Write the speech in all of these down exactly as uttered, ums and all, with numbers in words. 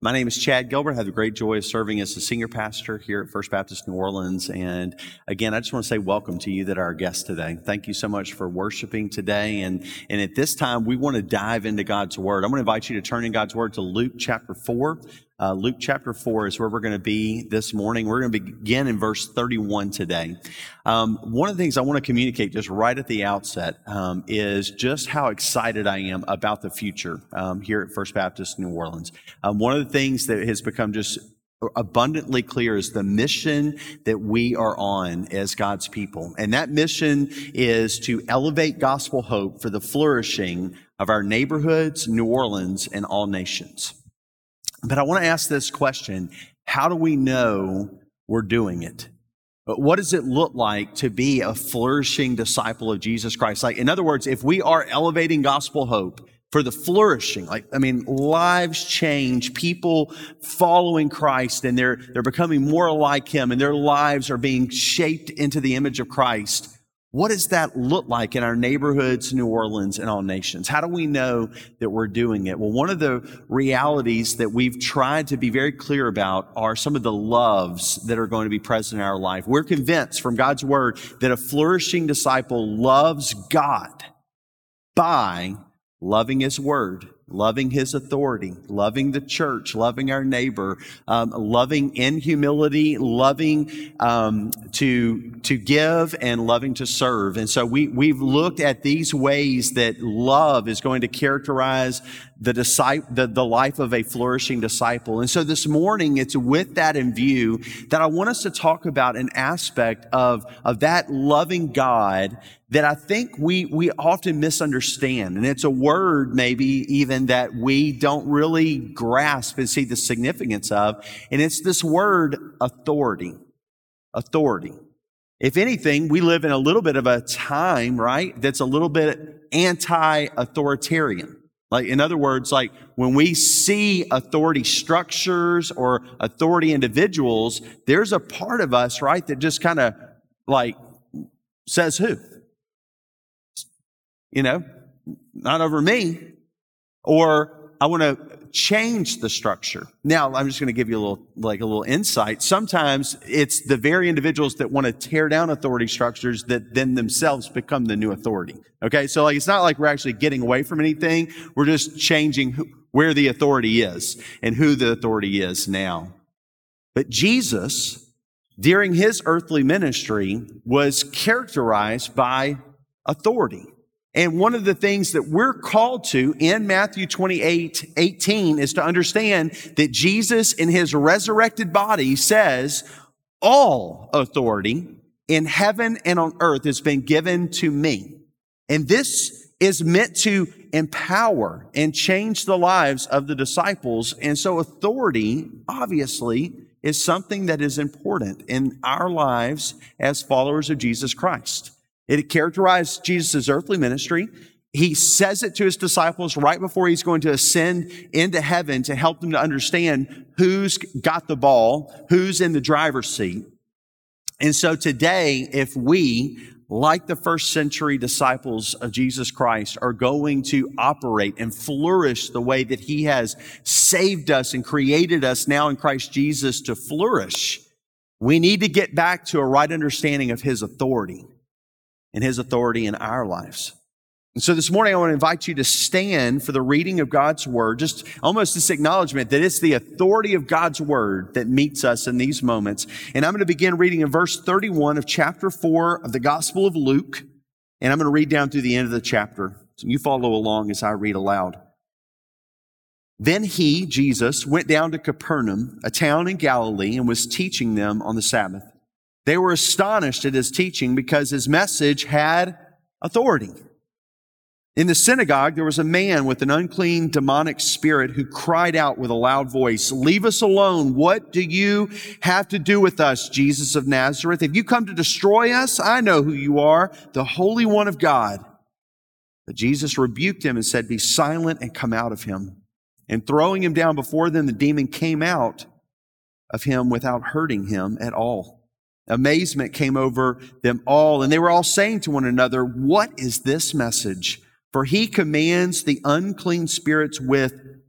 My name is Chad Gilbert. I have the great joy of serving as the senior pastor here at First Baptist New Orleans. And again, I just want to say welcome to you that are our guests today. Thank you so much for worshiping today. And, and at this time, we want to dive into God's Word. I'm going to invite you to turn in God's Word to Luke chapter four. Uh, Luke chapter four is where we're going to be this morning. We're going to begin in verse thirty-one today. Um, one of the things I want to communicate just right at the outset um, is just how excited I am about the future um, here at First Baptist New Orleans. Um, one of the things that has become just abundantly clear is the mission that we are on as God's people. And that mission is to elevate gospel hope for the flourishing of our neighborhoods, New Orleans, and all nations. But I want to ask this question: how do we know we're doing it? What does it look like to be a flourishing disciple of Jesus Christ? Like, in other words, if we are elevating gospel hope for the flourishing, like, I mean, lives change, people following Christ, and they're, they're becoming more like Him, and their lives are being shaped into the image of Christ. What does that look like in our neighborhoods, New Orleans, and all nations? How do we know that we're doing it? Well, one of the realities that we've tried to be very clear about are some of the loves that are going to be present in our life. We're convinced from God's Word that a flourishing disciple loves God by loving His Word, loving His authority, loving the church, loving our neighbor, um, loving in humility, loving um, to to give, and loving to serve. And so we we've looked at these ways that love is going to characterize the disciple, the, the life of a flourishing disciple. And so this morning, it's with that in view that I want us to talk about an aspect of of that loving God that I think we we often misunderstand. And it's a word maybe even that we don't really grasp and see the significance of. And it's this word authority. Authority. If anything, we live in a little bit of a time, right, that's a little bit anti-authoritarian. Like, in other words, like when we see authority structures or authority individuals, there's a part of us, right, that just kind of like says who? You know, not over me. Or I want to change the structure. Now, I'm just going to give you a little, like a little insight. Sometimes it's the very individuals that want to tear down authority structures that then themselves become the new authority. Okay. So like, it's not like we're actually getting away from anything. We're just changing who, where the authority is and who the authority is now. But Jesus, during His earthly ministry, was characterized by authority. And one of the things that we're called to in Matthew twenty-eight eighteen is to understand that Jesus in His resurrected body says, all authority in heaven and on earth has been given to me. And this is meant to empower and change the lives of the disciples. And so authority, obviously, is something that is important in our lives as followers of Jesus Christ. It characterized Jesus' earthly ministry. He says it to His disciples right before He's going to ascend into heaven to help them to understand who's got the ball, who's in the driver's seat. And so today, if we, like the first century disciples of Jesus Christ, are going to operate and flourish the way that He has saved us and created us now in Christ Jesus to flourish, we need to get back to a right understanding of His authority and His authority in our lives. And so this morning, I want to invite you to stand for the reading of God's Word, just almost this acknowledgement that it's the authority of God's Word that meets us in these moments. And I'm going to begin reading in verse thirty-one of chapter four of the Gospel of Luke, and I'm going to read down through the end of the chapter. So you follow along as I read aloud. Then He, Jesus, went down to Capernaum, a town in Galilee, and was teaching them on the Sabbath. They were astonished at His teaching because His message had authority. In the synagogue, there was a man with an unclean demonic spirit who cried out with a loud voice, "Leave us alone. What do you have to do with us, Jesus of Nazareth? Have you come to destroy us? I know who you are, the Holy One of God." But Jesus rebuked him and said, "Be silent and come out of him." And throwing him down before them, the demon came out of him without hurting him at all. Amazement came over them all, and they were all saying to one another, "What is this message? For He commands the unclean spirits with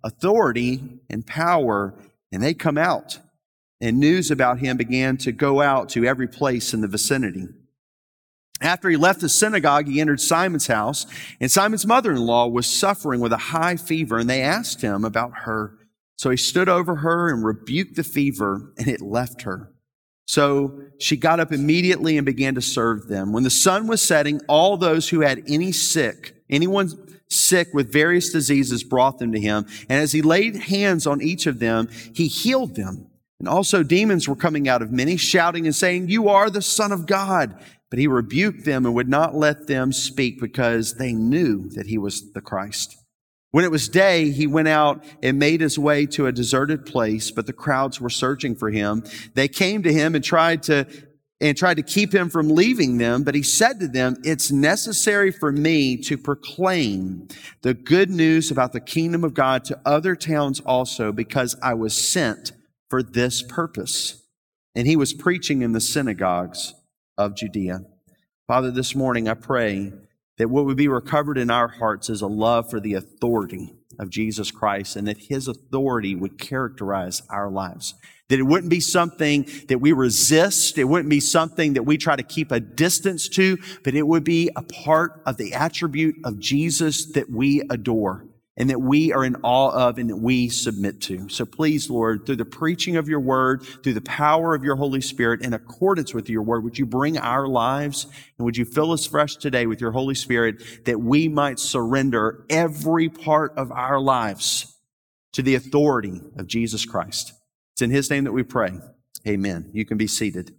authority and power, and they come out. And news about him began to go out to every place in the vicinity. After he left the synagogue, he entered Simon's house, and Simon's mother-in-law was suffering with a high fever, and they asked him about her. So he stood over her and rebuked the fever, and it left her. So she got up immediately and began to serve them. When the sun was setting, all those who had any sick, anyone sick with various diseases brought them to him. And as he laid hands on each of them, he healed them. And also demons were coming out of many, shouting and saying, "You are the Son of God." But he rebuked them and would not let them speak because they knew that he was the Christ. When it was day, he went out and made his way to a deserted place, but the crowds were searching for him. They came to him and tried to and tried to keep him from leaving them, but he said to them, "It's necessary for me to proclaim the good news about the kingdom of God to other towns also, because I was sent for this purpose." And he was preaching in the synagogues of Judea. Father, this morning I pray that what would be recovered in our hearts is a love for the authority of Jesus Christ, and that his authority would characterize our lives. That it wouldn't be something that we resist. It wouldn't be something that we try to keep a distance to, but it would be a part of the attribute of Jesus that we adore and that we are in awe of and that we submit to. So please, Lord, through the preaching of your word, through the power of your Holy Spirit, in accordance with your word, would you bring our lives and would you fill us fresh today with your Holy Spirit that we might surrender every part of our lives to the authority of Jesus Christ. It's in his name that we pray. Amen. You can be seated.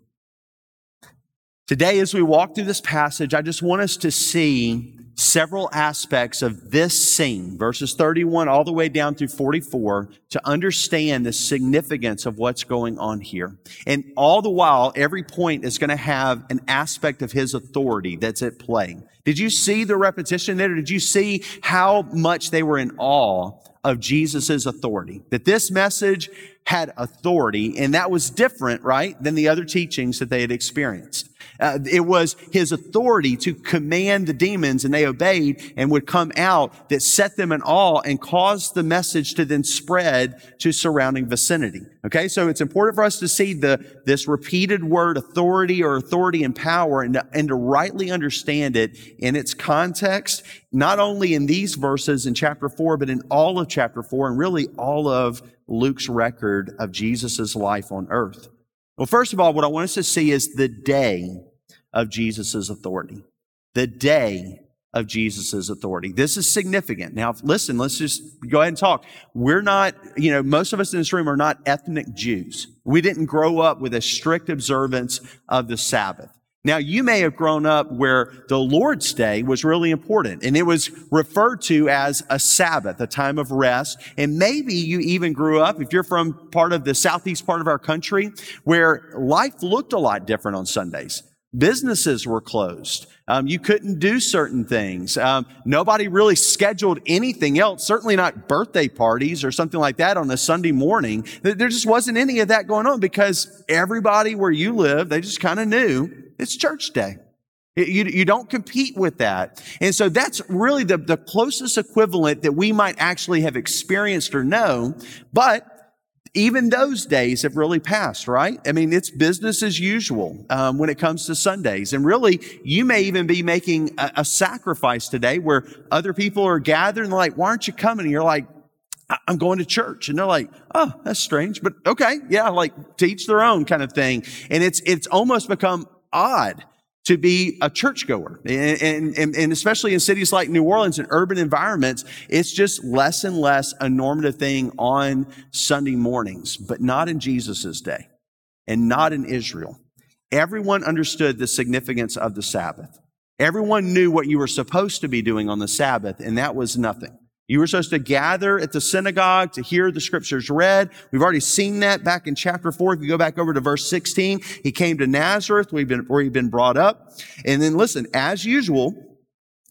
Today, as we walk through this passage, I just want us to see several aspects of this scene, verses thirty-one all the way down through forty-four, to understand the significance of what's going on here. And all the while, every point is going to have an aspect of his authority that's at play. Did you see the repetition there? Did you see how much they were in awe of Jesus' authority? That this message had authority, and that was different, right, than the other teachings that they had experienced. Uh, it was his authority to command the demons, and they obeyed and would come out, that set them in awe and caused the message to then spread to surrounding vicinity. Okay, so it's important for us to see the this repeated word authority or authority and power, and to, and to rightly understand it in its context, not only in these verses in chapter four, but in all of chapter four, and really all of Luke's record of Jesus' life on earth. Well, first of all, what I want us to see is the day of Jesus' authority. The day of Jesus' authority. This is significant. Now, listen, let's just go ahead and talk. We're not, you know, most of us in this room are not ethnic Jews. We didn't grow up with a strict observance of the Sabbath. Now, you may have grown up where the Lord's Day was really important, and it was referred to as a Sabbath, a time of rest. And maybe you even grew up, if you're from part of the southeast part of our country, where life looked a lot different on Sundays. Businesses were closed. Um, you couldn't do certain things. Um, nobody really scheduled anything else, certainly not birthday parties or something like that on a Sunday morning. There just wasn't any of that going on because everybody where you live, they just kind of knew it's church day. You, you don't compete with that. And so that's really the, the closest equivalent that we might actually have experienced or know. But even those days have really passed, right? I mean, it's business as usual um, when it comes to Sundays. And really, you may even be making a, a sacrifice today where other people are gathered and they're like, "Why aren't you coming?" And you're like, "I'm going to church." And they're like, "Oh, that's strange, but okay. Yeah, like to each their own," kind of thing. And it's it's almost become odd to be a churchgoer. And, and, and especially in cities like New Orleans and urban environments, it's just less and less a normative thing on Sunday mornings, but not in Jesus' day and not in Israel. Everyone understood the significance of the Sabbath. Everyone knew what you were supposed to be doing on the Sabbath, and that was nothing. You were supposed to gather at the synagogue to hear the scriptures read. We've already seen that back in chapter four. If you go back over to verse sixteen, he came to Nazareth, where he'd been, where he'd been brought up. And then listen, as usual,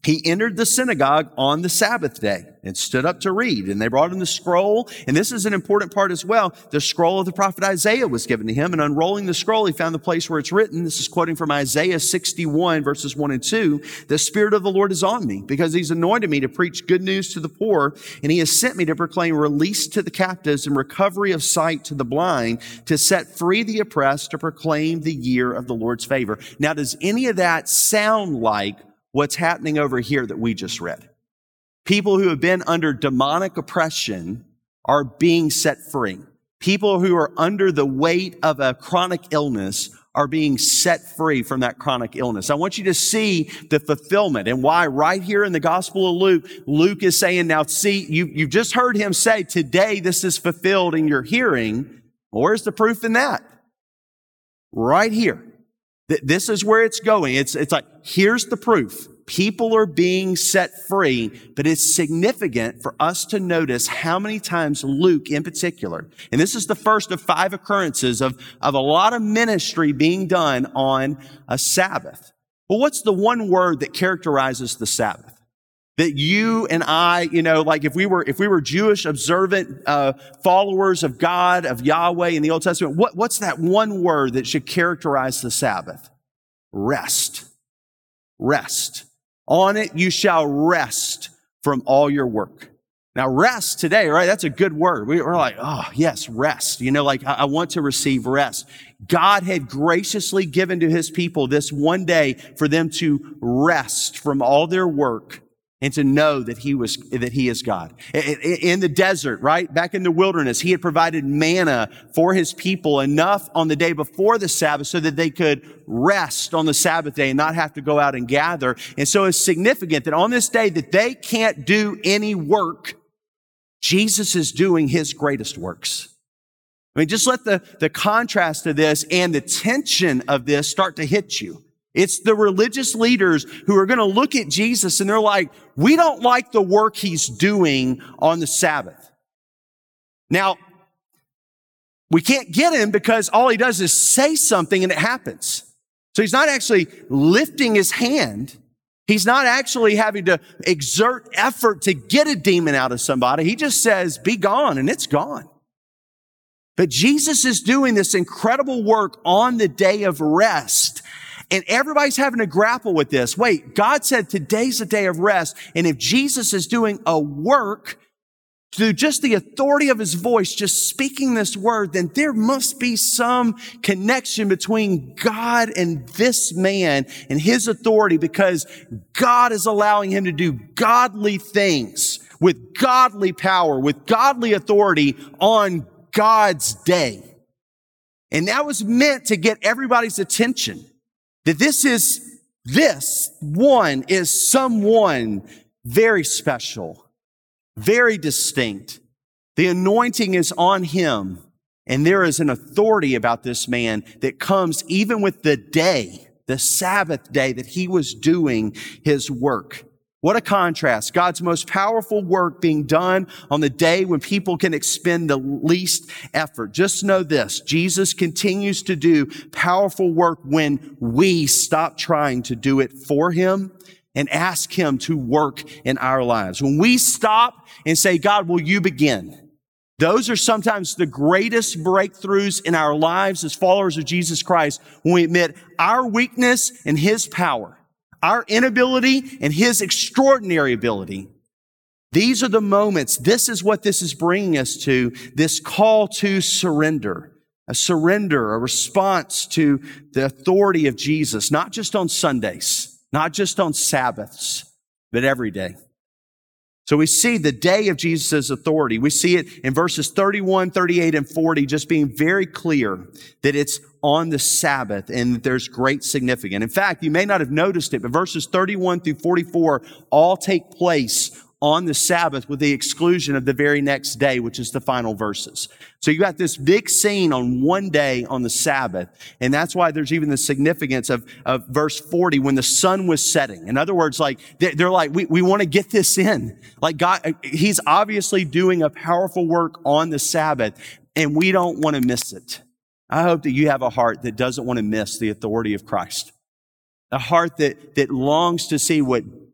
He entered the synagogue on the Sabbath day and stood up to read. And they brought him the scroll. And this is an important part as well. The scroll of the prophet Isaiah was given to him. And unrolling the scroll, he found the place where it's written. This is quoting from Isaiah sixty-one, verses one and two. The Spirit of the Lord is on me because he's anointed me to preach good news to the poor. And he has sent me to proclaim release to the captives and recovery of sight to the blind, to set free the oppressed, to proclaim the year of the Lord's favor. Now, does any of that sound like what's happening over here that we just read? People who have been under demonic oppression are being set free. People who are under the weight of a chronic illness are being set free from that chronic illness. I want you to see the fulfillment and why right here in the Gospel of Luke, Luke is saying, now see, you, you've just heard him say, today this is fulfilled in your hearing. Well, where's the proof in that? Right here. This is where it's going. It's, it's like, here's the proof. People are being set free, but it's significant for us to notice how many times Luke in particular, and this is the first of five occurrences of, of a lot of ministry being done on a Sabbath. Well, what's the one word that characterizes the Sabbath? That you and I, you know, like if we were, if we were Jewish observant, uh, followers of God, of Yahweh in the Old Testament, what, what's that one word that should characterize the Sabbath? Rest. Rest. On it you shall rest from all your work. Now rest today, right? That's a good word. We're like, oh yes, rest. You know, like I want to receive rest. God had graciously given to his people this one day for them to rest from all their work and to know that he was, that he is God. In the desert, right? Back in the wilderness, he had provided manna for his people enough on the day before the Sabbath so that they could rest on the Sabbath day and not have to go out and gather. And so it's significant that on this day that they can't do any work, Jesus is doing his greatest works. I mean, just let the, the contrast of this and the tension of this start to hit you. It's the religious leaders who are going to look at Jesus and they're like, we don't like the work he's doing on the Sabbath. Now, we can't get him because all he does is say something and it happens. So he's not actually lifting his hand. He's not actually having to exert effort to get a demon out of somebody. He just says, be gone, and it's gone. But Jesus is doing this incredible work on the day of rest. And everybody's having to grapple with this. Wait, God said today's a day of rest. And if Jesus is doing a work through just the authority of his voice, just speaking this word, then there must be some connection between God and this man and his authority, because God is allowing him to do godly things with godly power, with godly authority on God's day. And that was meant to get everybody's attention. That this is, this one is someone very special, very distinct. The anointing is on him, and there is an authority about this man that comes even with the day, the Sabbath day that he was doing his work. What a contrast. God's most powerful work being done on the day when people can expend the least effort. Just know this, Jesus continues to do powerful work when we stop trying to do it for him and ask him to work in our lives. When we stop and say, God, will you begin? Those are sometimes the greatest breakthroughs in our lives as followers of Jesus Christ, when we admit our weakness and his power, our inability and his extraordinary ability. These are the moments. This is what this is bringing us to, this call to surrender. A surrender, a response to the authority of Jesus, not just on Sundays, not just on Sabbaths, but every day. So we see the day of Jesus' authority. We see it in verses thirty-one, thirty-eight, and forty, just being very clear that it's on the Sabbath and that there's great significance. In fact, you may not have noticed it, but verses thirty-one through forty-four all take place on the Sabbath with the exclusion of the very next day, which is the final verses. So you got this big scene on one day on the Sabbath. And that's why there's even the significance of, of verse forty, when the sun was setting. In other words, like, they're, they're like, we, we want to get this in. Like God, he's obviously doing a powerful work on the Sabbath, and we don't want to miss it. I hope that you have a heart that doesn't want to miss the authority of Christ. A heart that, that longs to see what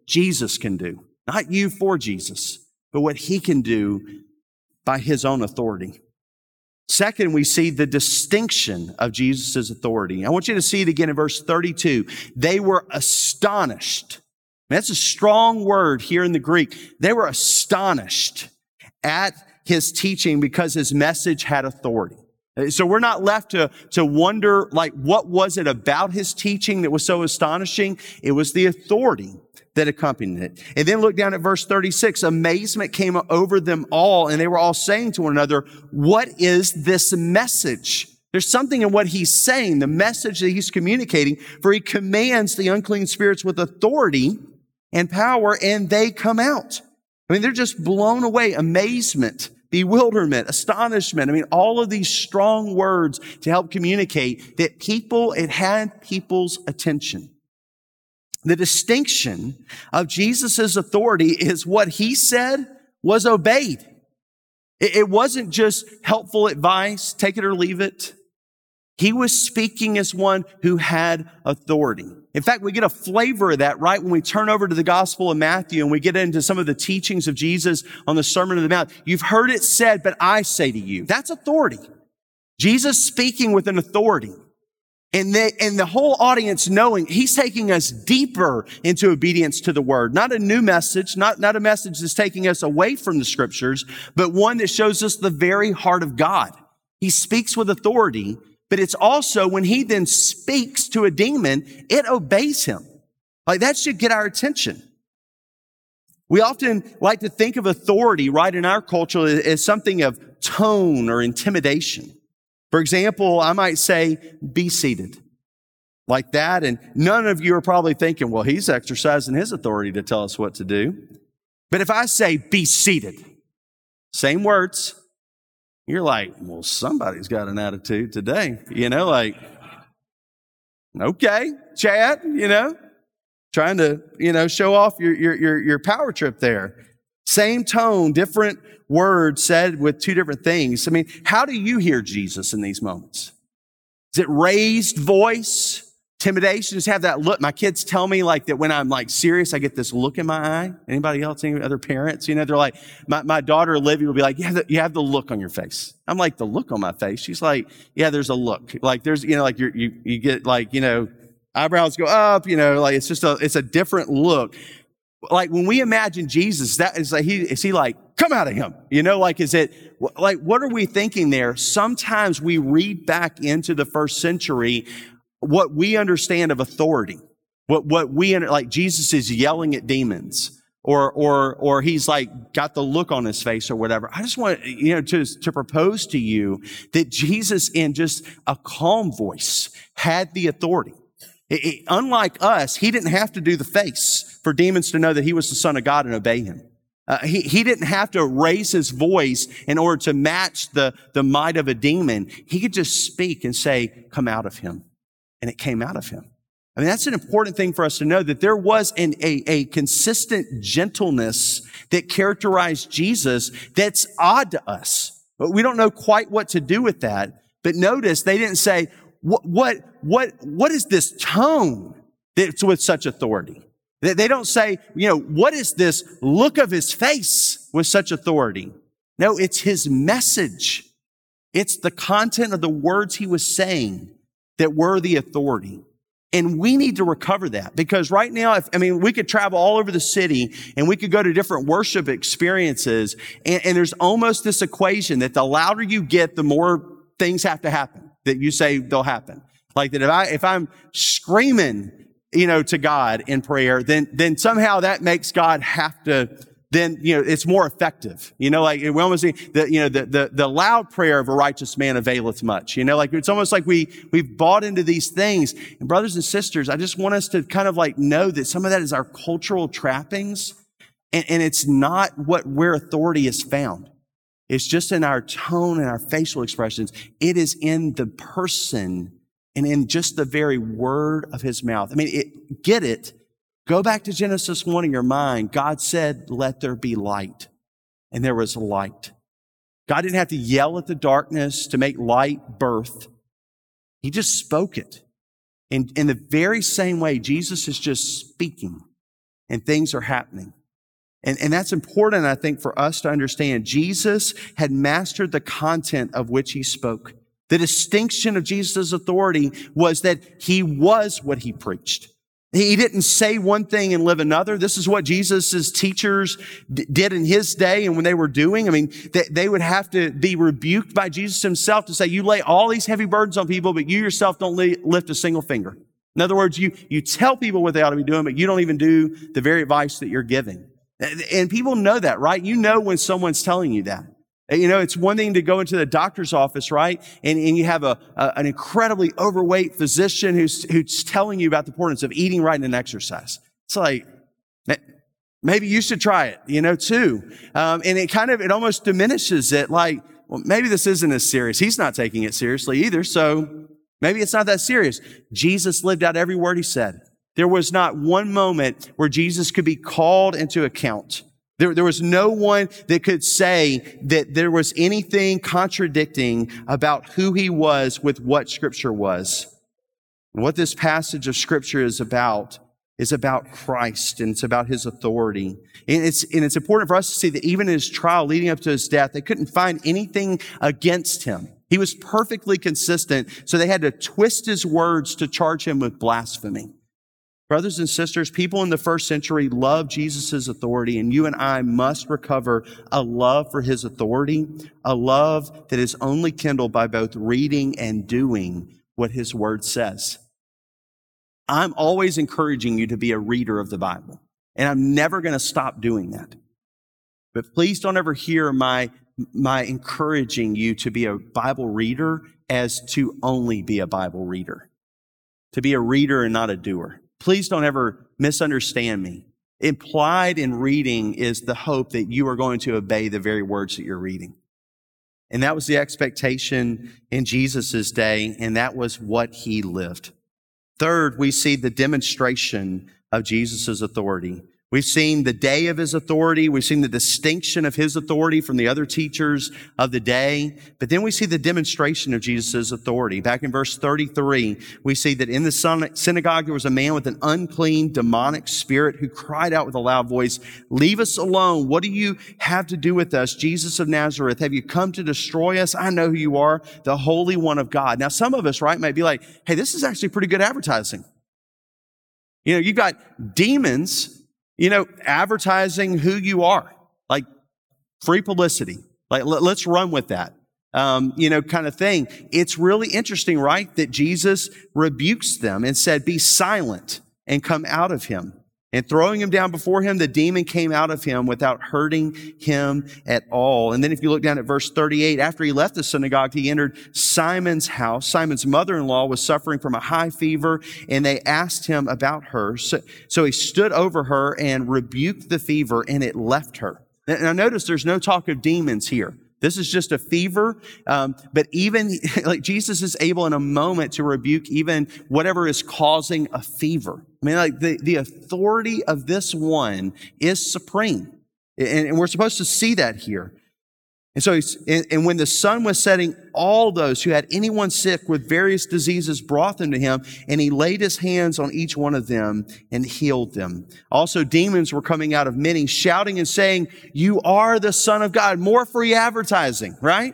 Jesus can do. Not you for Jesus, but what he can do by his own authority. Second, we see the distinction of Jesus' authority. I want you to see it again in verse thirty-two. They were astonished. That's a strong word here in the Greek. They were astonished at his teaching because his message had authority. So we're not left to, to wonder, like, what was it about his teaching that was so astonishing? It was the authority that accompanied it. And then look down at verse thirty-six. Amazement came over them all, and they were all saying to one another, what is this message? There's something in what he's saying, the message that he's communicating, for he commands the unclean spirits with authority and power, and they come out. I mean, they're just blown away. Amazement, bewilderment, astonishment. I mean, all of these strong words to help communicate that people, it had people's attention. The distinction of Jesus' authority is what he said was obeyed. It wasn't just helpful advice, take it or leave it. He was speaking as one who had authority. In fact, we get a flavor of that right when we turn over to the Gospel of Matthew and we get into some of the teachings of Jesus on the Sermon on the Mount. You've heard it said, but I say to you. That's authority. Jesus speaking with an authority. And the, and the whole audience knowing he's taking us deeper into obedience to the word. Not a new message, not, not a message that's taking us away from the scriptures, but one that shows us the very heart of God. He speaks with authority, but it's also when he then speaks to a demon, it obeys him. Like that should get our attention. We often like to think of authority, right, in our culture as something of tone or intimidation. For example, I might say, be seated like that. And none of you are probably thinking, well, he's exercising his authority to tell us what to do. But if I say, be seated, same words, you're like, well, somebody's got an attitude today. You know, like, okay, Chad, you know, trying to, you know, show off your, your, your, your power trip there. Same tone, different words said with two different things. I mean, how do you hear Jesus in these moments? Is it raised voice? Intimidation? Just have that look. My kids tell me like that when I'm like serious, I get this look in my eye. Anybody else? Any other parents? You know, they're like, my, my daughter Olivia will be like, you have, the, you have the look on your face. I'm like, the look on my face? She's like, yeah, there's a look. Like there's, you know, like you're, you, you get like, you know, eyebrows go up, you know, like it's just a, it's a different look. Like when we imagine Jesus, that is like, he, is he like, come out of him? You know, like, is it, like, what are we thinking there? Sometimes we read back into the first century what we understand of authority. What, what we, like Jesus is yelling at demons or, or, or he's like got the look on his face or whatever. I just want, you know, to, to propose to you that Jesus in just a calm voice had the authority. It, it, unlike us, he didn't have to do the face for demons to know that he was the Son of God and obey him. Uh, he, he didn't have to raise his voice in order to match the, the might of a demon. He could just speak and say, come out of him. And it came out of him. I mean, that's an important thing for us to know, that there was an, a, a consistent gentleness that characterized Jesus that's odd to us. But we don't know quite what to do with that. But notice they didn't say, what, what, what, what is this tone that's with such authority? They don't say, you know, what is this look of his face with such authority? No, it's his message. It's the content of the words he was saying that were the authority. And we need to recover that, because right now, if, I mean, we could travel all over the city and we could go to different worship experiences. And, and there's almost this equation that the louder you get, the more things have to happen that you say they'll happen. Like that if I, if I'm screaming, you know, to God in prayer, then, then somehow that makes God have to, then, you know, it's more effective. You know, like we almost see that, you know, the, the, the loud prayer of a righteous man availeth much. You know, like it's almost like we, we've bought into these things. And brothers and sisters, I just want us to kind of like know that some of that is our cultural trappings. And, and it's not what, where authority is found. It's just in our tone and our facial expressions. It is in the person and in just the very word of his mouth. I mean, it, get it. Go back to Genesis one in your mind. God said, let there be light. And there was light. God didn't have to yell at the darkness to make light birth. He just spoke it. And in the very same way, Jesus is just speaking. and things are happening. And, and that's important, I think, for us to understand. Jesus had mastered the content of which he spoke. The distinction of Jesus' authority was that he was what he preached. He didn't say one thing and live another. This is what Jesus' teachers d- did in his day and when they were doing. I mean, they, they would have to be rebuked by Jesus himself to say, you lay all these heavy burdens on people, but you yourself don't li- lift a single finger. In other words, you, you tell people what they ought to be doing, but you don't even do the very advice that you're giving. And people know that, right? You know when someone's telling you that. You know, it's one thing to go into the doctor's office, right? And, and you have a, a an incredibly overweight physician who's who's telling you about the importance of eating right and exercise. It's like, maybe you should try it, you know, too. Um, and it kind of, it almost diminishes it. Like, well, maybe this isn't as serious. He's not taking it seriously either. So maybe it's not that serious. Jesus lived out every word he said. There was not one moment where Jesus could be called into account. There, there was no one that could say that there was anything contradicting about who he was with what Scripture was. And what this passage of Scripture is about is about Christ, and it's about his authority. And it's, and it's important for us to see that even in his trial leading up to his death, they couldn't find anything against him. He was perfectly consistent, so they had to twist his words to charge him with blasphemy. Brothers and sisters, people in the first century loved Jesus' authority, and you and I must recover a love for his authority, a love that is only kindled by both reading and doing what his word says. I'm always encouraging you to be a reader of the Bible, and I'm never going to stop doing that. But please don't ever hear my, my encouraging you to be a Bible reader as to only be a Bible reader, to be a reader and not a doer. Please don't ever misunderstand me. Implied in reading is the hope that you are going to obey the very words that you're reading. And that was the expectation in Jesus' day, and that was what he lived. Third, we see the demonstration of Jesus' authority. We've seen the day of his authority. We've seen the distinction of his authority from the other teachers of the day. But then we see the demonstration of Jesus' authority. Back in verse thirty-three, we see that in the synagogue there was a man with an unclean, demonic spirit who cried out with a loud voice, "Leave us alone. What do you have to do with us, Jesus of Nazareth? Have you come to destroy us? I know who you are, the Holy One of God." Now, some of us, right, might be like, hey, this is actually pretty good advertising. You know, you've got demons, you know, advertising who you are, like free publicity. Like, let, let's run with that, um, you know, kind of thing. It's really interesting, right, that Jesus rebukes them and said, "Be silent and come out of him." And throwing him down before him, the demon came out of him without hurting him at all. And then if you look down at verse thirty-eight, after he left the synagogue, he entered Simon's house. Simon's mother-in-law was suffering from a high fever, and they asked him about her. So, so he stood over her and rebuked the fever, and it left her. Now notice there's no talk of demons here. This is just a fever. Um, but even like Jesus is able in a moment to rebuke even whatever is causing a fever. I mean, like the, the authority of this one is supreme. And, and we're supposed to see that here. And so, he's, and, and when the sun was setting, all those who had anyone sick with various diseases brought them to him, and he laid his hands on each one of them and healed them. Also, demons were coming out of many, shouting and saying, "You are the Son of God." More free advertising, right?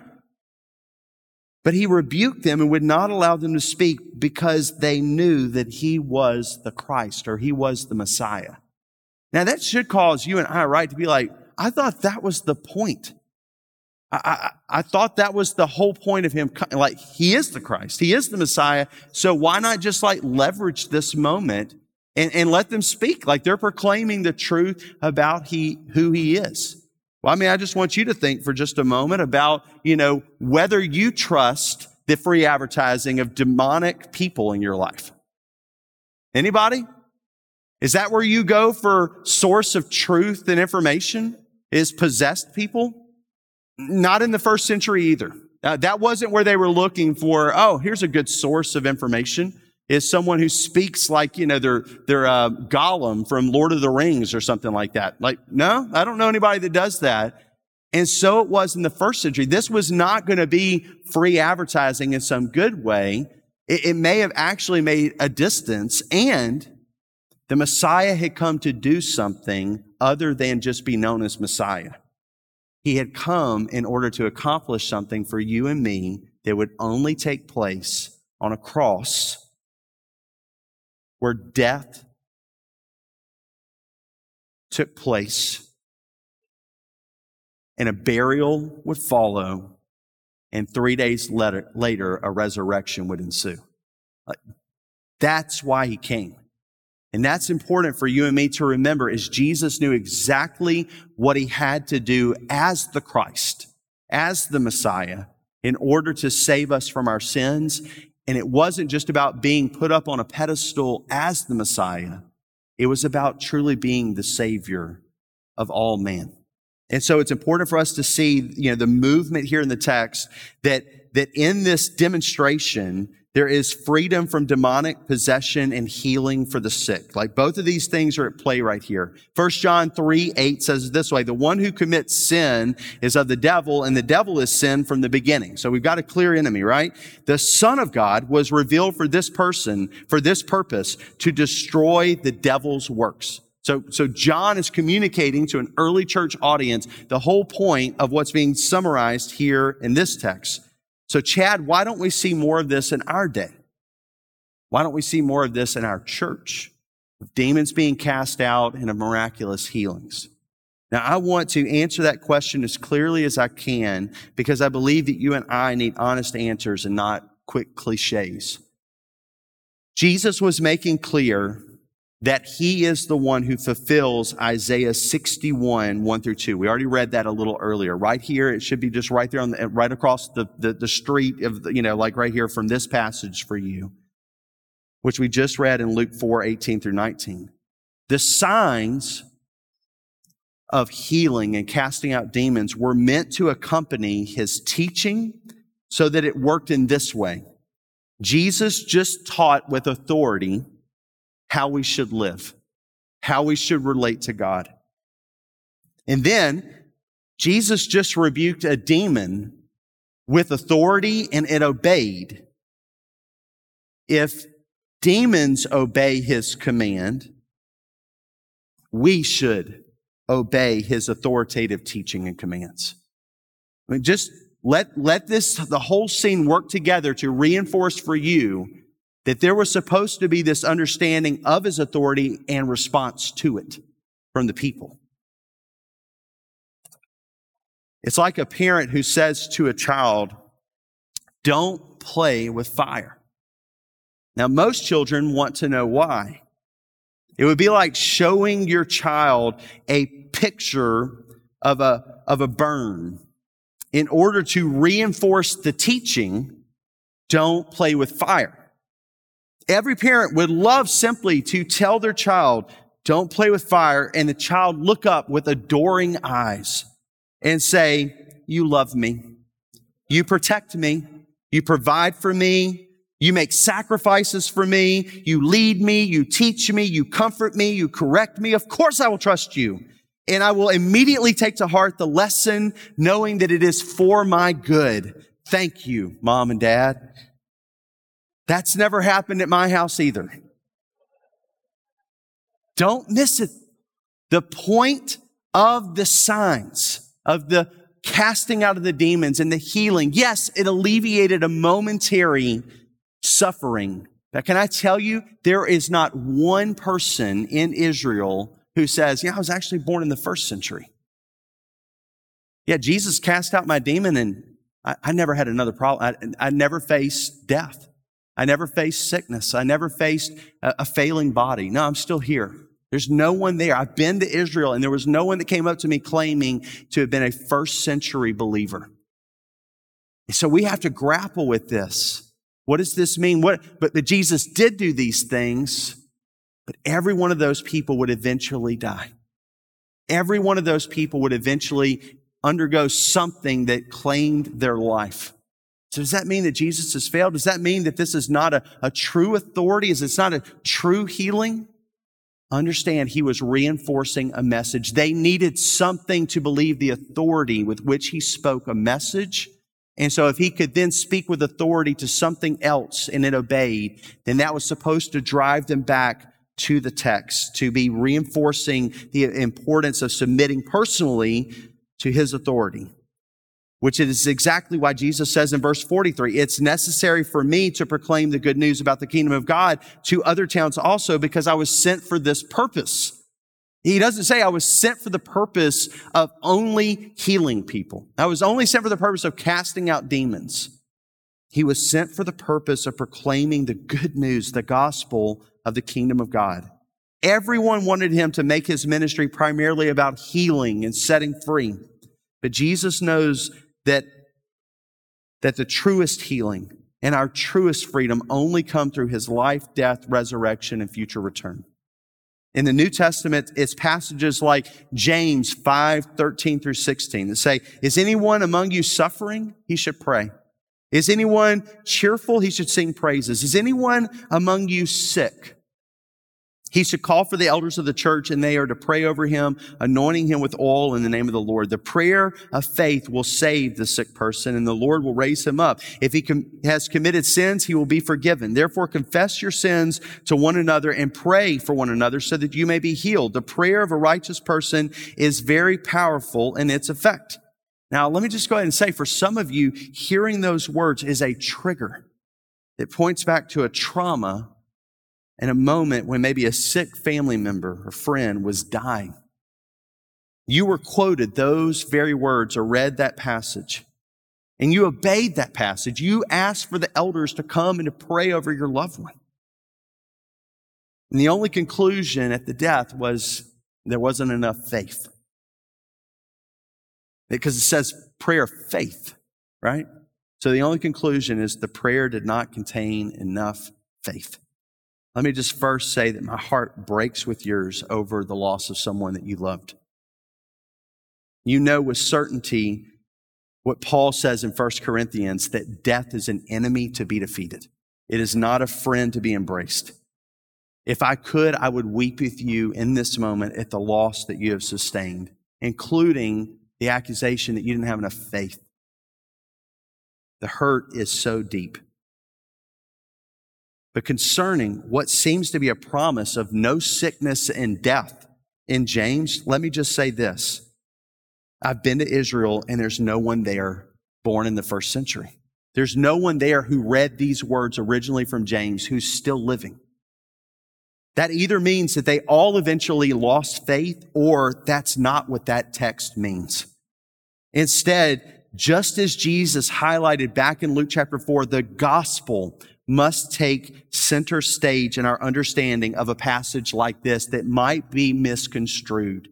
But he rebuked them and would not allow them to speak because they knew that he was the Christ, or he was the Messiah. Now, that should cause you and I, right, to be like, I thought that was the point. I, I, I thought that was the whole point of him. Like, he is the Christ. He is the Messiah. So why not just like leverage this moment and, and let them speak? Like, they're proclaiming the truth about he, who he is. Well, I mean, I just want you to think for just a moment about, you know, whether you trust the free advertising of demonic people in your life. Anybody? Is that where you go for source of truth and information? Is possessed people? Not in the first century either. Uh, that wasn't where they were looking for, oh, here's a good source of information. Is someone who speaks like, you know, they're, they're uh, Gollum from Lord of the Rings or something like that. Like, no, I don't know anybody that does that. And so it was in the first century. This was not going to be free advertising in some good way. It, it may have actually made a distance, and The Messiah had come to do something other than just be known as Messiah. He had come in order to accomplish something for you and me that would only take place on a cross where death took place and a burial would follow, and three days later, later a resurrection would ensue. That's why he came. And that's important for you and me to remember, is Jesus knew exactly what he had to do as the Christ, as the Messiah, in order to save us from our sins. And it wasn't just about being put up on a pedestal as the Messiah. It was about truly being the Savior of all men. And so it's important for us to see, you know, the movement here in the text, that, that in this demonstration, there is freedom from demonic possession and healing for the sick. Like, both of these things are at play right here. First John three eight says it this way: the one who commits sin is of the devil, and the devil is sin from the beginning. So we've got a clear enemy, right? The Son of God was revealed for this person, for this purpose, to destroy the devil's works. So, so John is communicating to an early church audience the whole point of what's being summarized here in this text. So, Chad, why don't we see more of this in our day? Why don't we see more of this in our church? Of demons being cast out and of miraculous healings. Now, I want to answer that question as clearly as I can, because I believe that you and I need honest answers and not quick cliches. Jesus was making clear that he is the one who fulfills Isaiah sixty-one, one through two. We already read that a little earlier. Right here, it should be just right there on the, right across the, the, the street of, the, you know, like right here from this passage for you, which we just read in Luke four, eighteen through nineteen. The signs of healing and casting out demons were meant to accompany his teaching so that it worked in this way. Jesus just taught with authority how we should live, how we should relate to God. And then Jesus just rebuked a demon with authority, and it obeyed. If demons obey his command, we should obey his authoritative teaching and commands. I mean, just let, let this, the whole scene work together to reinforce for you that there was supposed to be this understanding of his authority and response to it from the people. It's like a parent who says to a child, don't play with fire. Now, most children want to know why. It would be like showing your child a picture of a, of a burn in order to reinforce the teaching, don't play with fire. Every parent would love simply to tell their child, don't play with fire, and the child look up with adoring eyes and say, you love me. You protect me. You provide for me. You make sacrifices for me. You lead me. You teach me. You comfort me. You correct me. Of course I will trust you. And I will immediately take to heart the lesson, knowing that it is for my good. Thank you, Mom and Dad. That's never happened at my house either. Don't miss it. The point of the signs, of the casting out of the demons and the healing, yes, it alleviated a momentary suffering. But can I tell you, there is not one person in Israel who says, yeah, I was actually born in the first century. Yeah, Jesus cast out my demon and I, I never had another problem. I, I never faced death. I never faced sickness. I never faced a, a failing body. No, I'm still here. There's no one there. I've been to Israel, and there was no one that came up to me claiming to have been a first century believer. So we have to grapple with this. What does this mean? What, but, but Jesus did do these things, but every one of those people would eventually die. Every one of those people would eventually undergo something that claimed their life. So does that mean that Jesus has failed? Does that mean that this is not a, a true authority? Is it's not a true healing? Understand, he was reinforcing a message. They needed something to believe the authority with which he spoke a message. And so if he could then speak with authority to something else and it obeyed, then that was supposed to drive them back to the text, to be reinforcing the importance of submitting personally to his authority, which is exactly why Jesus says in verse forty-three, it's necessary for me to proclaim the good news about the kingdom of God to other towns also, because I was sent for this purpose. He doesn't say I was sent for the purpose of only healing people. I was only sent for the purpose of casting out demons. He was sent for the purpose of proclaiming the good news, the gospel of the kingdom of God. Everyone wanted him to make his ministry primarily about healing and setting free. But Jesus knows that, that the truest healing and our truest freedom only come through his life, death, resurrection, and future return. In the New Testament, it's passages like James five, thirteen through sixteen that say, is anyone among you suffering? He should pray. Is anyone cheerful? He should sing praises. Is anyone among you sick? He should call for the elders of the church, and they are to pray over him, anointing him with oil in the name of the Lord. The prayer of faith will save the sick person, and the Lord will raise him up. If he com- has committed sins, he will be forgiven. Therefore, confess your sins to one another and pray for one another so that you may be healed. The prayer of a righteous person is very powerful in its effect. Now, let me just go ahead and say, for some of you, hearing those words is a trigger. It points back to a trauma in a moment when maybe a sick family member or friend was dying. You were quoted those very words or read that passage, and you obeyed that passage. You asked for the elders to come and to pray over your loved one. And the only conclusion at the death was there wasn't enough faith. Because it says prayer of faith, right? So the only conclusion is the prayer did not contain enough faith. Let me just first say that my heart breaks with yours over the loss of someone that you loved. You know with certainty what Paul says in First Corinthians, that death is an enemy to be defeated. It is not a friend to be embraced. If I could, I would weep with you in this moment at the loss that you have sustained, including the accusation that you didn't have enough faith. The hurt is so deep. But concerning what seems to be a promise of no sickness and death in James, let me just say this. I've been to Israel, and there's no one there born in the first century. There's no one there who read these words originally from James who's still living. That either means that they all eventually lost faith, or that's not what that text means. Instead, just as Jesus highlighted back in Luke chapter four, the gospel must take center stage in our understanding of a passage like this that might be misconstrued.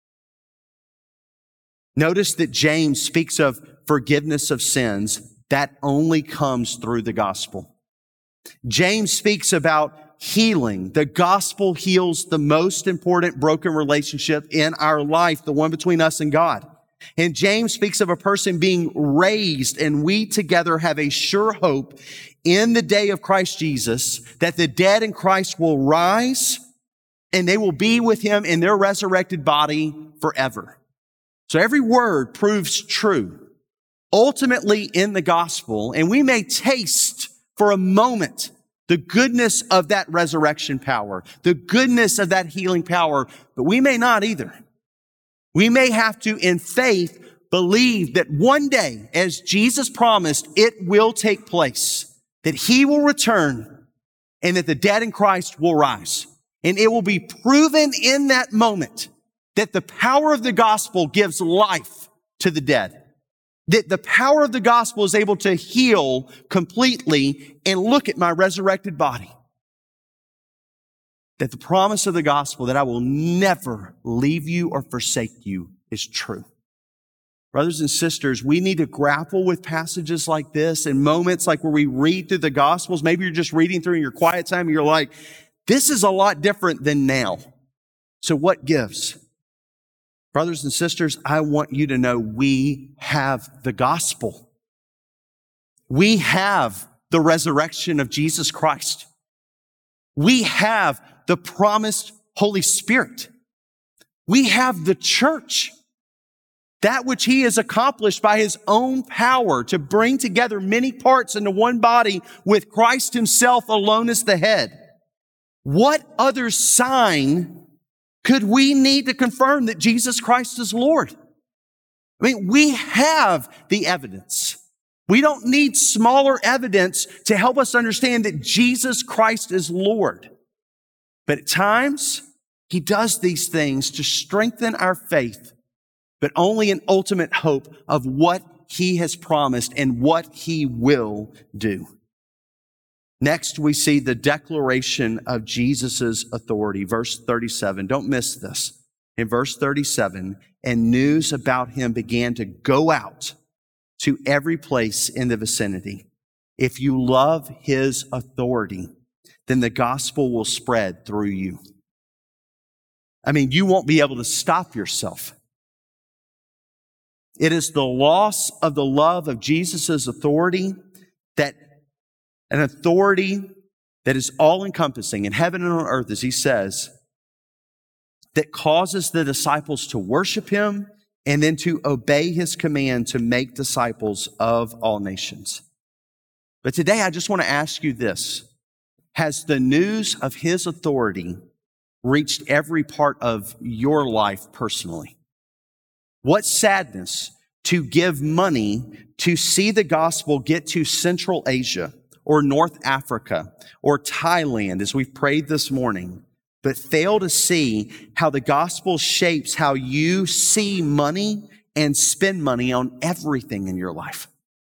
Notice that James speaks of forgiveness of sins. That only comes through the gospel. James speaks about healing. The gospel heals the most important broken relationship in our life, the one between us and God. And James speaks of a person being raised, and we together have a sure hope in the day of Christ Jesus that the dead in Christ will rise and they will be with him in their resurrected body forever. So every word proves true, ultimately in the gospel, and we may taste for a moment the goodness of that resurrection power, the goodness of that healing power, but we may not either. We may have to, in faith, believe that one day, as Jesus promised, it will take place, that he will return and that the dead in Christ will rise. And it will be proven in that moment that the power of the gospel gives life to the dead. That the power of the gospel is able to heal completely, and look at my resurrected body. That the promise of the gospel that I will never leave you or forsake you is true. Brothers and sisters, we need to grapple with passages like this and moments like where we read through the Gospels. Maybe you're just reading through in your quiet time and you're like, this is a lot different than now. So what gives? Brothers and sisters, I want you to know we have the gospel. We have the resurrection of Jesus Christ. We have the promised Holy Spirit. We have the church. That which he has accomplished by his own power to bring together many parts into one body with Christ himself alone as the head. What other sign could we need to confirm that Jesus Christ is Lord? I mean, we have the evidence. We don't need smaller evidence to help us understand that Jesus Christ is Lord. But at times, He does these things to strengthen our faith, but only in ultimate hope of what He has promised and what He will do. Next, we see the declaration of Jesus' authority. Verse thirty-seven. Don't miss this. In verse thirty-seven, and news about Him began to go out to every place in the vicinity. If you love His authority, then the gospel will spread through you. I mean, you won't be able to stop yourself. It is the loss of the love of Jesus' authority, that an authority that is all-encompassing in heaven and on earth, as He says, that causes the disciples to worship Him and then to obey His command to make disciples of all nations. But today I just want to ask you this. Has the news of His authority reached every part of your life personally? What sadness to give money to see the gospel get to Central Asia or North Africa or Thailand, as we've prayed this morning, but fail to see how the gospel shapes how you see money and spend money on everything in your life.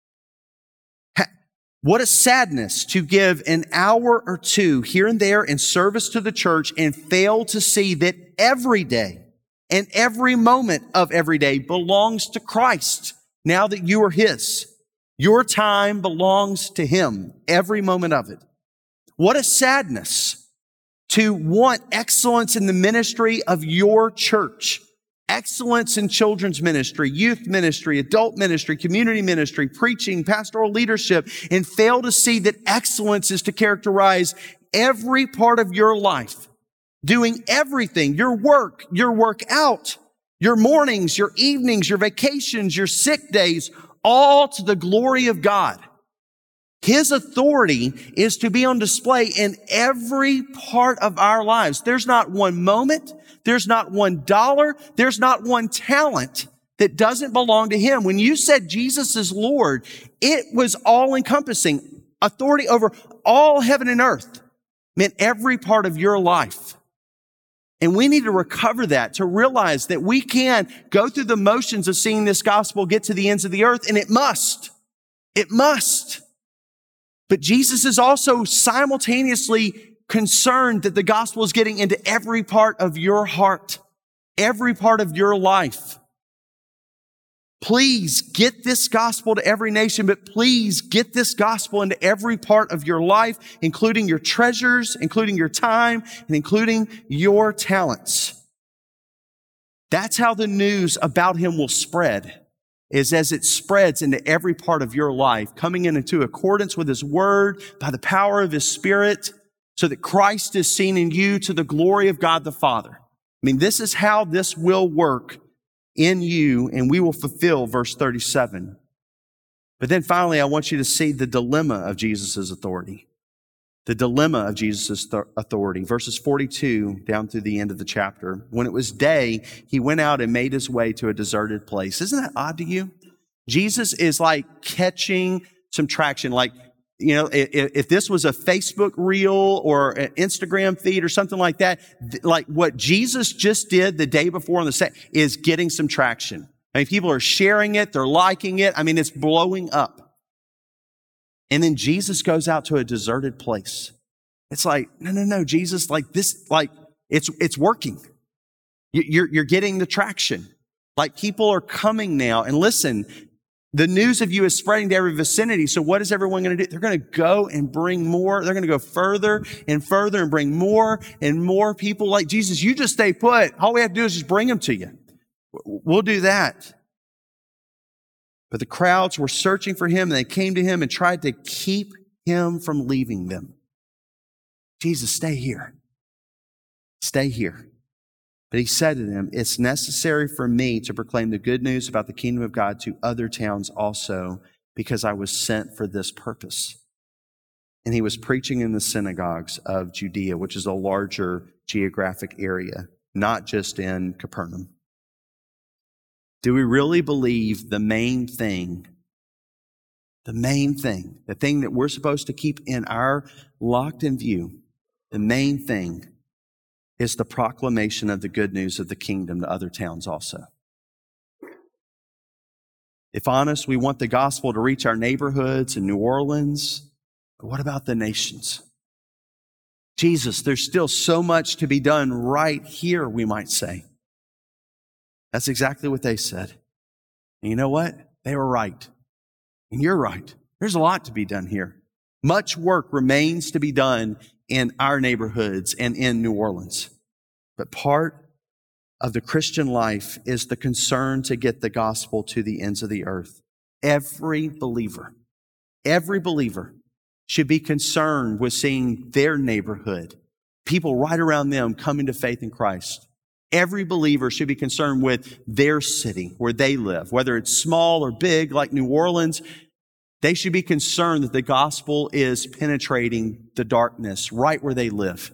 What a sadness to give an hour or two here and there in service to the church and fail to see that every day and every moment of every day belongs to Christ now that you are His. Your time belongs to Him, every moment of it. What a sadness to want excellence in the ministry of your church. Excellence in children's ministry, youth ministry, adult ministry, community ministry, preaching, pastoral leadership, and fail to see that excellence is to characterize every part of your life. Doing everything, your work, your work out, your mornings, your evenings, your vacations, your sick days, all to the glory of God. His authority is to be on display in every part of our lives. There's not one moment, there's not one dollar, there's not one talent that doesn't belong to Him. When you said Jesus is Lord, it was all-encompassing. Authority over all heaven and earth meant every part of your life. And we need to recover that, to realize that we can go through the motions of seeing this gospel get to the ends of the earth, and it must. It must. But Jesus is also simultaneously concerned that the gospel is getting into every part of your heart, every part of your life. Please get this gospel to every nation, but please get this gospel into every part of your life, including your treasures, including your time, and including your talents. That's how the news about Him will spread, is as it spreads into every part of your life, coming into accordance with His Word by the power of His Spirit, so that Christ is seen in you to the glory of God the Father. I mean, this is how this will work in you, and we will fulfill verse thirty-seven. But then finally, I want you to see the dilemma of Jesus' authority. The dilemma of Jesus' authority. Verses forty-two down through the end of the chapter. When it was day, He went out and made His way to a deserted place. Isn't that odd to you? Jesus is like catching some traction. Like, you know, if, if this was a Facebook reel or an Instagram feed or something like that, like what Jesus just did the day before on the set is getting some traction. I mean, people are sharing it. They're liking it. I mean, it's blowing up. And then Jesus goes out to a deserted place. It's like, no, no, no, Jesus, like this, like it's, it's working. You're, you're getting the traction. Like people are coming now. And listen, the news of you is spreading to every vicinity. So what is everyone going to do? They're going to go and bring more. They're going to go further and further and bring more and more people like Jesus. You just stay put. All we have to do is just bring them to you. We'll do that. But the crowds were searching for Him, and they came to Him and tried to keep Him from leaving them. Jesus, stay here. Stay here. But He said to them, it's necessary for me to proclaim the good news about the kingdom of God to other towns also, because I was sent for this purpose. and he was preaching in the synagogues of Judea, which is a larger geographic area, not just in Capernaum. Do we really believe the main thing, the main thing, the thing that we're supposed to keep in our locked in view, the main thing is the proclamation of the good news of the kingdom to other towns also? If honest, we want the gospel to reach our neighborhoods in New Orleans, but what about the nations? Jesus, there's still so much to be done right here, we might say. That's exactly what they said. And you know what? They were right. And you're right. There's a lot to be done here. Much work remains to be done in our neighborhoods and in New Orleans. But part of the Christian life is the concern to get the gospel to the ends of the earth. Every believer, every believer should be concerned with seeing their neighborhood, people right around them coming to faith in Christ. Every believer should be concerned with their city where they live, whether it's small or big like New Orleans. They should be concerned that the gospel is penetrating the darkness right where they live.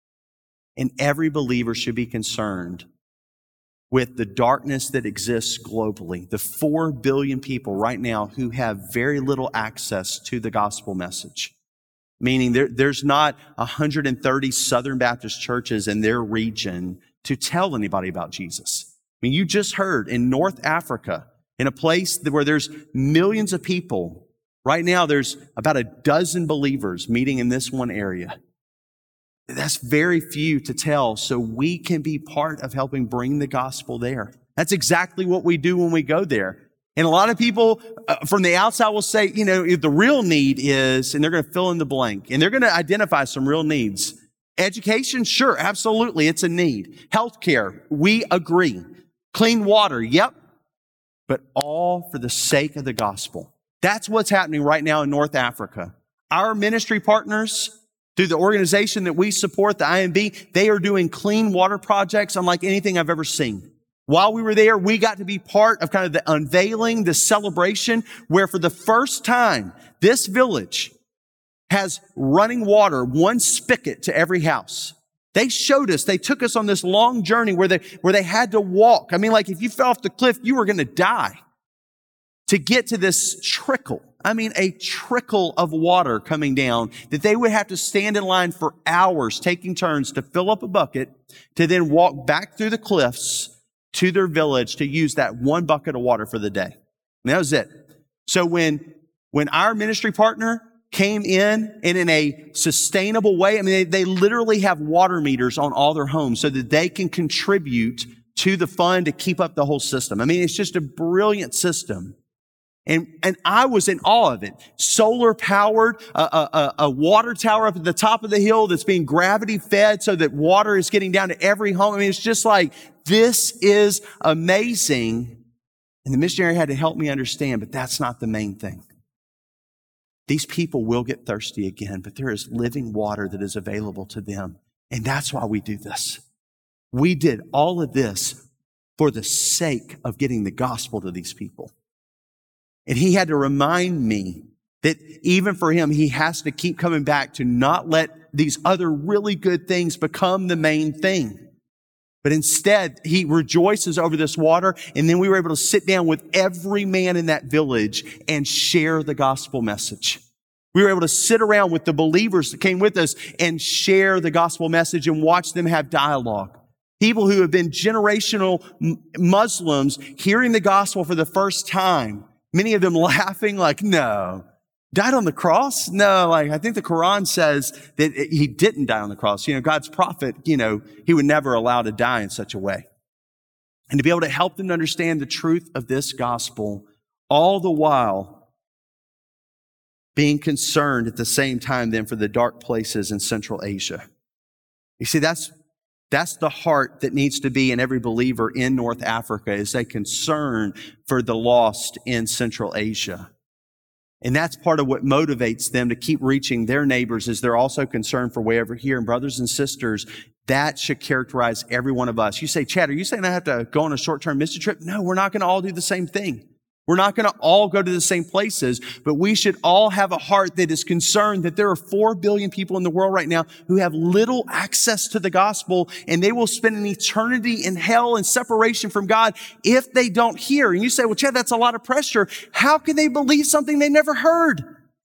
And every believer should be concerned with the darkness that exists globally, the four billion people right now who have very little access to the gospel message. Meaning there, there's not one hundred thirty Southern Baptist churches in their region to tell anybody about Jesus. I mean, you just heard in North Africa, in a place where there's millions of people, right now there's about a dozen believers meeting in this one area. That's very few to tell, so we can be part of helping bring the gospel there. That's exactly what we do when we go there. And a lot of people uh, from the outside will say, you know, if the real need is, and they're going to fill in the blank, and they're going to identify some real needs. Education, sure, absolutely, it's a need. Healthcare, we agree. Clean water, yep. But all for the sake of the gospel. That's what's happening right now in North Africa. Our ministry partners, through the organization that we support, the I M B, they are doing clean water projects unlike anything I've ever seen. While we were there, we got to be part of kind of the unveiling, the celebration, where for the first time, this village has running water, one spigot to every house. They showed us, they took us on this long journey where they, where they had to walk. I mean, like if you fell off the cliff, you were going to die to get to this trickle. I mean, a trickle of water coming down that they would have to stand in line for hours, taking turns to fill up a bucket, to then walk back through the cliffs to their village to use that one bucket of water for the day. And that was it. So when, when our ministry partner came in and in a sustainable way, I mean, they, they literally have water meters on all their homes so that they can contribute to the fund to keep up the whole system. I mean, it's just a brilliant system. And, and I was in awe of it. Solar powered, a, a, a water tower up at the top of the hill that's being gravity fed so that water is getting down to every home. I mean, it's just like, this is amazing. And the missionary had to help me understand, but that's not the main thing. These people will get thirsty again, but there is living water that is available to them. And that's why we do this. We did all of this for the sake of getting the gospel to these people. And he had to remind me that even for him, he has to keep coming back to not let these other really good things become the main thing. But instead, he rejoices over this water. And then we were able to sit down with every man in that village and share the gospel message. We were able to sit around with the believers that came with us and share the gospel message and watch them have dialogue. People who have been generational Muslims hearing the gospel for the first time. Many of them laughing like, no, died on the cross? No, like I think the Quran says that he didn't die on the cross. You know, God's prophet, you know, he would never allow to die in such a way. And to be able to help them to understand the truth of this gospel, all the while being concerned at the same time then for the dark places in Central Asia. You see, that's That's the heart that needs to be in every believer in North Africa, is a concern for the lost in Central Asia. And that's part of what motivates them to keep reaching their neighbors, is they're also concerned for way over here. And brothers and sisters, that should characterize every one of us. You say, Chad, are you saying I have to go on a short-term mission trip? No, we're not going to all do the same thing. We're not going to all go to the same places, but we should all have a heart that is concerned that there are four billion people in the world right now who have little access to the gospel, and they will spend an eternity in hell and separation from God if they don't hear. And you say, well, Chad, that's a lot of pressure. How can they believe something they never heard?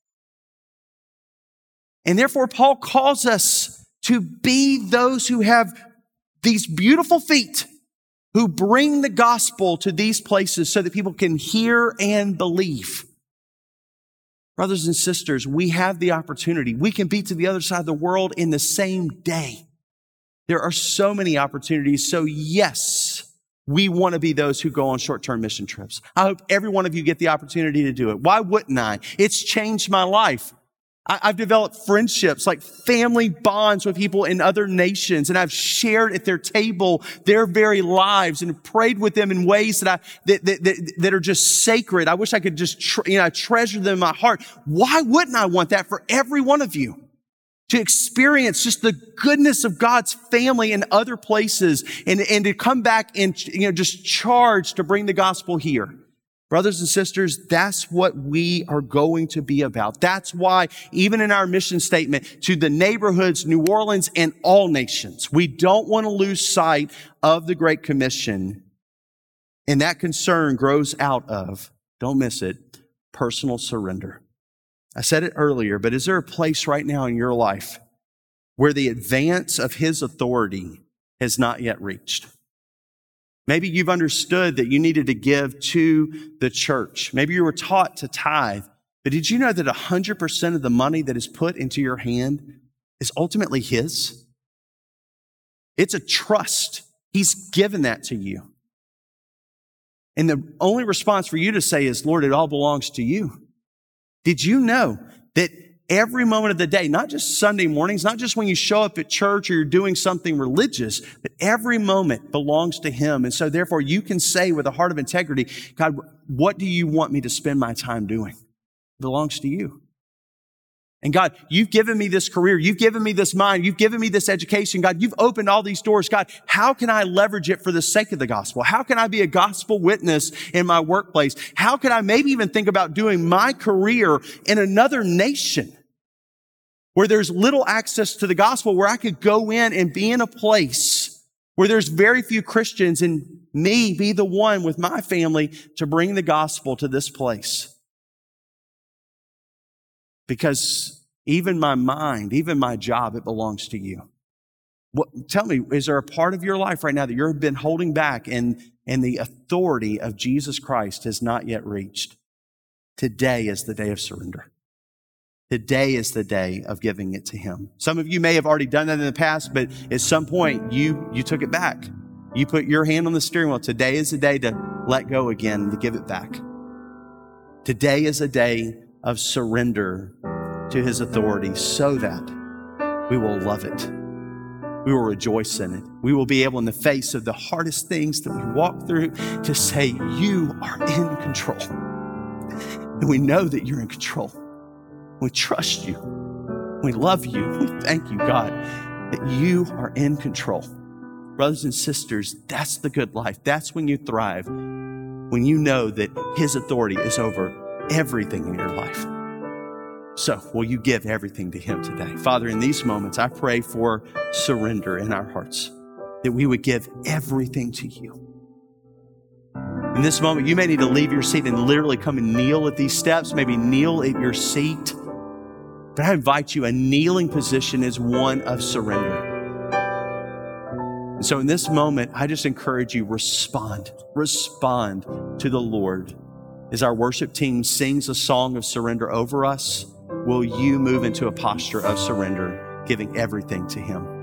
And therefore, Paul calls us to be those who have these beautiful feet, who bring the gospel to these places so that people can hear and believe. Brothers and sisters, we have the opportunity. We can be to the other side of the world in the same day. There are so many opportunities. So yes, we want to be those who go on short-term mission trips. I hope every one of you get the opportunity to do it. Why wouldn't I? It's changed my life. I've developed friendships, like family bonds with people in other nations, and I've shared at their table their very lives and prayed with them in ways that I that that, that, that are just sacred. I wish I could just tre- you know treasure them in my heart. Why wouldn't I want that for every one of you? To experience just the goodness of God's family in other places, and and to come back and you know just charged to bring the gospel here. Brothers and sisters, that's what we are going to be about. That's why even in our mission statement to the neighborhoods, New Orleans, and all nations, we don't want to lose sight of the Great Commission. And that concern grows out of, don't miss it, personal surrender. I said it earlier, but is there a place right now in your life where the advance of His authority has not yet reached? Maybe you've understood that you needed to give to the church. Maybe you were taught to tithe. But did you know that one hundred percent of the money that is put into your hand is ultimately His? It's a trust. He's given that to you. And the only response for you to say is, Lord, it all belongs to you. Did you know that every moment of the day, not just Sunday mornings, not just when you show up at church or you're doing something religious, but every moment belongs to Him. And so therefore you can say with a heart of integrity, God, what do you want me to spend my time doing? It belongs to you. And God, you've given me this career. You've given me this mind. You've given me this education. God, you've opened all these doors. God, how can I leverage it for the sake of the gospel? How can I be a gospel witness in my workplace? How can I maybe even think about doing my career in another nation where there's little access to the gospel, where I could go in and be in a place where there's very few Christians, and me be the one with my family to bring the gospel to this place? Because even my mind, even my job, it belongs to you. What, tell me, is there a part of your life right now that you've been holding back and, and the authority of Jesus Christ has not yet reached? Today is the day of surrender. Today is the day of giving it to Him. Some of you may have already done that in the past, but at some point you, you took it back. You put your hand on the steering wheel. Today is the day to let go again and to give it back. Today is a day of surrender to His authority so that we will love it. We will rejoice in it. We will be able, in the face of the hardest things that we walk through, to say, you are in control. And we know that you're in control. We trust you. We love you. We thank you, God, that you are in control. Brothers and sisters, that's the good life. That's when you thrive, when you know that His authority is over everything in your life. So will you give everything to Him today? Father, in these moments, I pray for surrender in our hearts, that we would give everything to you. In this moment, you may need to leave your seat and literally come and kneel at these steps, maybe kneel at your seat. But I invite you, a kneeling position is one of surrender. And so in this moment, I just encourage you, respond, respond to the Lord. As our worship team sings a song of surrender over us, will you move into a posture of surrender, giving everything to Him?